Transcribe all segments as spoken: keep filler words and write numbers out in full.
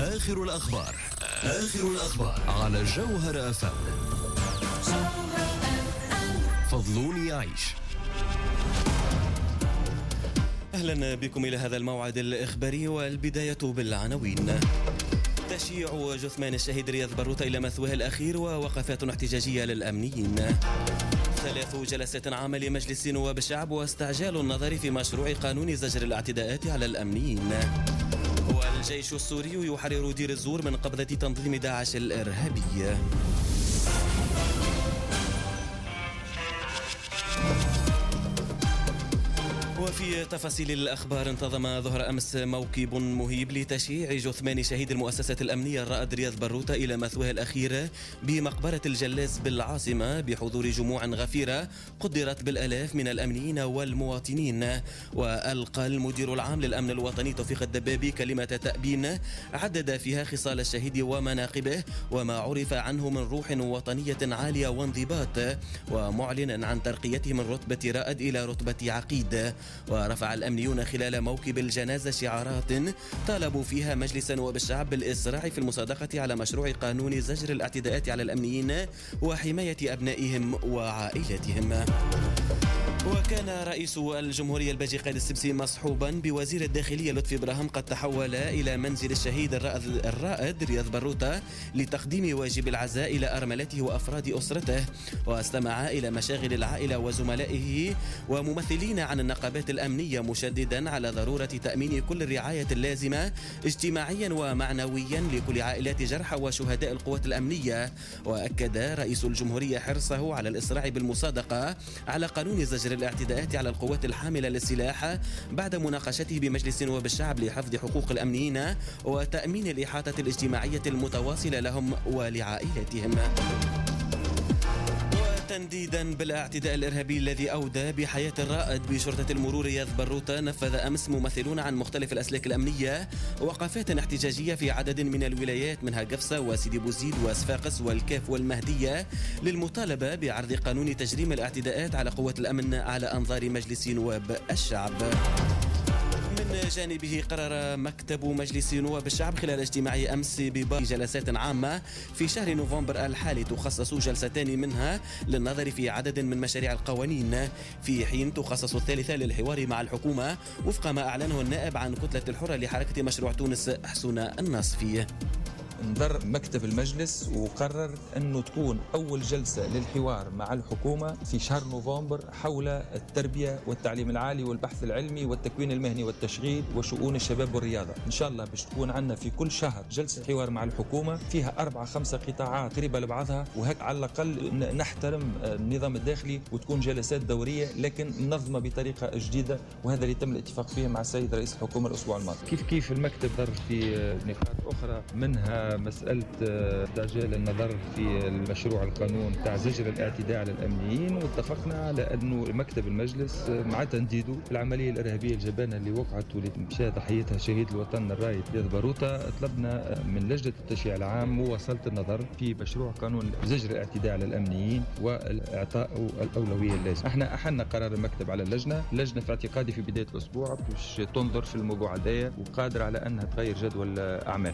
آخر الأخبار آخر الأخبار على جوهر أف أم. فضلوني يعيش. أهلا بكم إلى هذا الموعد الإخباري، والبداية بالعناوين. تشييع جثمان الشهيد رياض باروتة إلى مثواه الأخير ووقفات احتجاجية للأمنيين. ثلاث جلسات عامة لمجلس نواب الشعب واستعجال النظر في مشروع قانون زجر الاعتداءات على الأمنيين. والجيش السوري يحرر دير الزور من قبضة تنظيم داعش الإرهابي. وفي تفاصيل الأخبار، انتظم ظهر أمس موكب مهيب لتشييع جثمان شهيد المؤسسة الأمنية الرائد رياض باروتة إلى مثواه الأخير بمقبرة الجلاس بالعاصمة بحضور جموع غفيرة قدرت بالآلاف من الأمنيين والمواطنين. وألقى المدير العام للأمن الوطني توفيق الدبابي كلمة تأبين عدد فيها خصال الشهيد ومناقبه وما عرف عنه من روح وطنية عالية وانضباط، ومعلنا عن ترقيته من رتبة رائد إلى رتبة عقيد. ورفع الأمنيون خلال موكب الجنازة شعارات طالبوا فيها مجلس نواب الشعب بالإسراع في المصادقة على مشروع قانون زجر الاعتداءات على الأمنيين وحماية أبنائهم وعائلتهم. وكان رئيس الجمهورية الباجي قائد السبسي مصحوبا بوزير الداخلية لطفي إبراهيم قد تحول إلى منزل الشهيد الرائد رياض باروتة لتقديم واجب العزاء إلى أرملته وأفراد أسرته، واستمع إلى مشاغل العائلة وزملائه وممثلين عن النقابات الأمنية، مشددا على ضرورة تأمين كل الرعاية اللازمة اجتماعيا ومعنويا لكل عائلات جرحى وشهداء القوات الأمنية. وأكد رئيس الجمهورية حرصه على الإسراع بالمصادقة على قانون زجر الاعتداءات على القوات الحاملة للسلاح بعد مناقشته بمجلس نواب الشعب لحفظ حقوق الأمنيين وتأمين الإحاطة الاجتماعية المتواصلة لهم ولعائلتهم. تنديدا بالاعتداء الإرهابي الذي أودى بحياة الرائد بشرطة المرور رياض باروتة، نفذ أمس ممثلون عن مختلف الأسلاك الأمنية وقفات احتجاجية في عدد من الولايات منها قفصة وسيدي بوزيد وصفاقس والكاف والمهدية للمطالبة بعرض قانون تجريم الاعتداءات على قوات الأمن على أنظار مجلس نواب الشعب. من جانبه قرر مكتب مجلس نواب الشعب خلال اجتماع أمس بباقي جلسات عامة في شهر نوفمبر الحالي تخصص جلستان منها للنظر في عدد من مشاريع القوانين، في حين تخصص الثالثة للحوار مع الحكومة وفق ما أعلنه النائب عن كتلة الحرة لحركة مشروع تونس حسون النصفي. انظر مكتب المجلس وقرر أنه تكون أول جلسة للحوار مع الحكومة في شهر نوفمبر حول التربية والتعليم العالي والبحث العلمي والتكوين المهني والتشغيل وشؤون الشباب والرياضة. إن شاء الله باش تكون عندنا في كل شهر جلسة حوار مع الحكومة فيها أربعة خمسة قطاعات قريبة لبعضها، وهيك على الأقل نحترم النظام الداخلي وتكون جلسات دورية لكن منظمة بطريقة جديدة، وهذا اللي تم الاتفاق فيه مع السيد رئيس الحكومة الأسبوع الماضي. كيف كيف المكتب ضر في نقاط أخرى منها مسألة استعجال النظر في المشروع القانون تاع زجر الاعتداء على الأمنيين، واتفقنا على أنه مكتب المجلس مع تنديده العملية الإرهابية الجبانة اللي وقعت واللي مشى ضحيتها شهيد الوطن الرائد رياض باروتة، طلبنا من لجنة التشريع العام مواصلة النظر في مشروع قانون زجر الاعتداء على الأمنيين والإعطاء الأولوية اللازمة. احنا أحلنا قرار المكتب على اللجنة، اللجنة في اعتقادي في بداية الأسبوع باش تنظر في الموضوع هذايا وقادرة على أنها تغير جدول أعمال.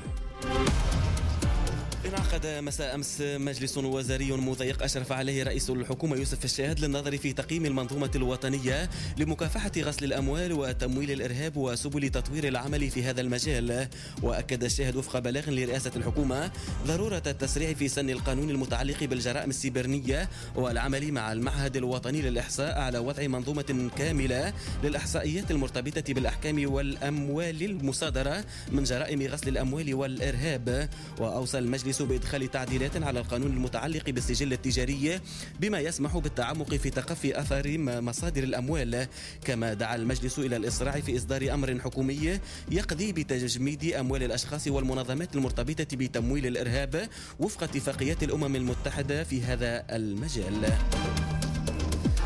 انعقد مساء أمس مجلس وزاري مضيق أشرف عليه رئيس الحكومة يوسف الشاهد للنظر في تقييم المنظومة الوطنية لمكافحة غسل الأموال وتمويل الإرهاب وسبل تطوير العمل في هذا المجال. وأكد الشاهد وفق بلاغ لرئاسة الحكومة ضرورة التسريع في سن القانون المتعلق بالجرائم السيبرانية والعمل مع المعهد الوطني للإحصاء على وضع منظومة كاملة للإحصائيات المرتبطة بالأحكام والأموال المصادرة من جرائم غسل الأموال والإرهاب. وأوصى المجلس بإدخال تعديلات على القانون المتعلق بالسجل التجاري بما يسمح بالتعمق في تقفي أثر مصادر الأموال. كما دعا المجلس إلى الإسراع في إصدار أمر حكومي يقضي بتجميد أموال الأشخاص والمنظمات المرتبطة بتمويل الإرهاب وفق اتفاقيات الأمم المتحدة في هذا المجال.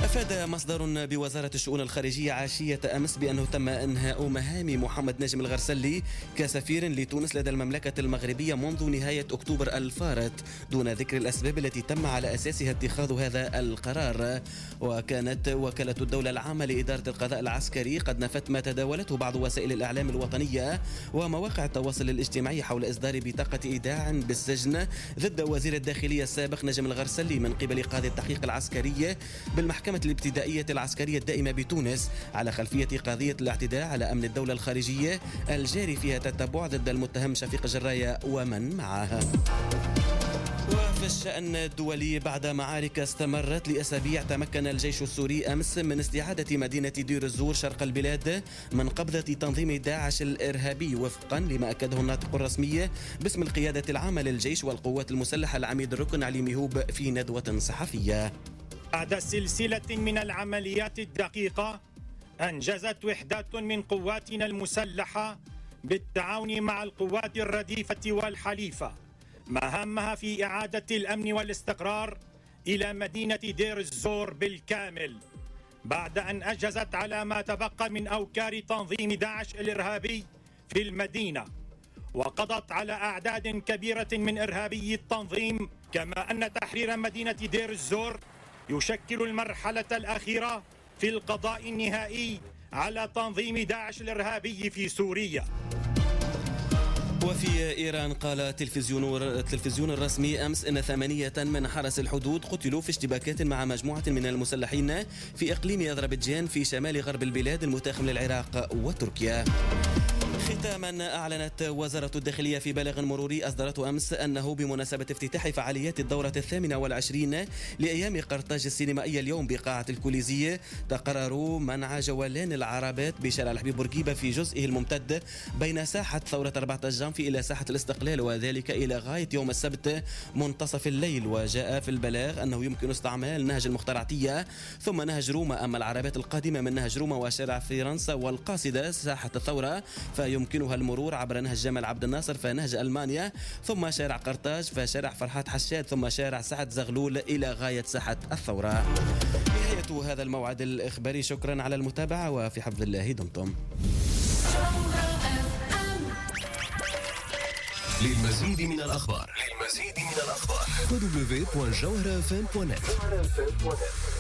أفاد مصدر بوزارة الشؤون الخارجية عشية أمس بأنه تم إنهاء مهام محمد ناجم الغرسلي كسفير لتونس لدى المملكة المغربية منذ نهاية أكتوبر الفارط دون ذكر الأسباب التي تم على أساسها اتخاذ هذا القرار. وكانت وكالة الدولة العامة لإدارة القضاء العسكري قد نفت ما تداولته بعض وسائل الإعلام الوطنية ومواقع التواصل الاجتماعي حول إصدار بطاقة إيداع بالسجن ضد وزير الداخلية السابق ناجم الغرسلي من قبل قاضي التحقيق العسكري بالمحكمة الابتدائية العسكرية الدائمة بتونس على خلفية قضية الاعتداء على أمن الدولة الخارجية الجاري فيها تتبع ضد المتهم شفيق جراية ومن معه. وفي الشأن الدولي بعد معارك استمرت لأسابيع تمكن الجيش السوري أمس من استعادة مدينة دير الزور شرق البلاد من قبضة تنظيم داعش الإرهابي وفقا لما أكده الناطق الرسمي باسم القيادة العامة للجيش والقوات المسلحة العميد الركن علي ميهوب في ندوة صحفية. بعد سلسلة من العمليات الدقيقة أنجزت وحدات من قواتنا المسلحة بالتعاون مع القوات الرديفة والحليفة مهامها في إعادة الأمن والاستقرار إلى مدينة دير الزور بالكامل بعد أن أجهزت على ما تبقى من أوكار تنظيم داعش الإرهابي في المدينة وقضت على أعداد كبيرة من إرهابي التنظيم. كما أن تحرير مدينة دير الزور يشكل المرحلة الأخيرة في القضاء النهائي على تنظيم داعش الإرهابي في سوريا. وفي إيران قال التلفزيون التلفزيون الرسمي أمس أن ثمانية من حرس الحدود قتلوا في اشتباكات مع مجموعة من المسلحين في إقليم أذربيجان في شمال غرب البلاد المتاخم للعراق وتركيا. ختاما أعلنت وزارة الداخلية في بلاغ مروري أصدرته أمس أنه بمناسبة افتتاح فعاليات الدورة الثامنة والعشرين لأيام قرطاج السينمائية اليوم بقاعة الكوليزية تقرر منع جولان العربات بشارع الحبيب بورقيبة في جزئه الممتد بين ساحة ثورة أربعة جانفي إلى ساحة الاستقلال وذلك إلى غاية يوم السبت منتصف الليل. وجاء في البلاغ أنه يمكن استعمال نهج المخترعتية ثم نهج روما، أما العربات القادمة من نهج روما وشارع فرنسا والقاصدة ساحة الثورة فيمكنها المرور عبر نهج جمال عبد الناصر فنهج ألمانيا ثم شارع قرطاج فشارع فرحات حشاد ثم شارع سعد زغلول إلى غاية ساحة الثورة. نهاية هذا الموعد الإخباري، شكرا على المتابعة وفي حفظ الله دمتم. للمزيد من الأخبار للمزيد من الأخبار دبليو دبليو دبليو دوت جوهرة إف إم دوت نت.